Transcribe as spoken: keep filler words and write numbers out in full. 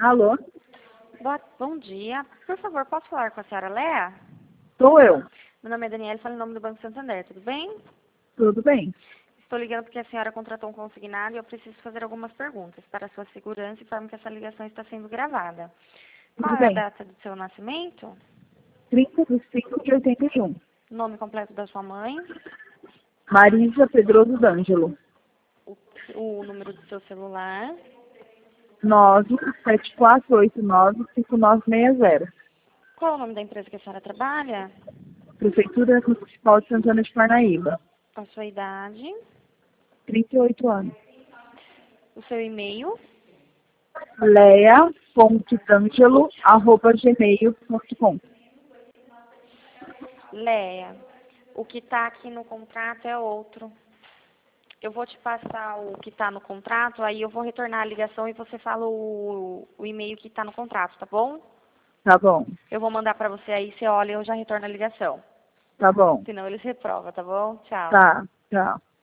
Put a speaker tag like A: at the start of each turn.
A: Alô?
B: Boa, bom dia. Por favor, posso falar com a senhora Léa?
A: Sou eu.
B: Meu nome é Daniela, falo em nome do Banco Santander, tudo bem?
A: Tudo bem?
B: Estou ligando porque a senhora contratou um consignado e eu preciso fazer algumas perguntas para a sua segurança e forma que essa ligação está sendo gravada. Qual
A: Tudo
B: é a
A: bem.
B: data do seu nascimento?
A: trinta de cinco de oitenta e um.
B: Nome completo da sua mãe?
A: Marisa Pedroso D'Angelo.
B: O, o número do seu celular?
A: nove sete quatro oito nove cinco nove seis zero.
B: Qual é o nome da empresa que a senhora trabalha?
A: Prefeitura Municipal de Santana de Parnaíba.
B: A sua idade?
A: trinta e oito anos.
B: O seu e-mail?
A: lea ponto d'angelo arroba gmail ponto com.
B: Léa, o que está aqui no contrato é outro. Eu vou te passar o que está no contrato, aí eu vou retornar a ligação e você fala o, o e-mail que está no contrato, tá bom?
A: Tá bom.
B: Eu vou mandar para você aí, você olha e eu já retorno a ligação.
A: Tá bom.
B: Senão eles reprovam, tá bom? Tchau.
A: Tá. Tchau.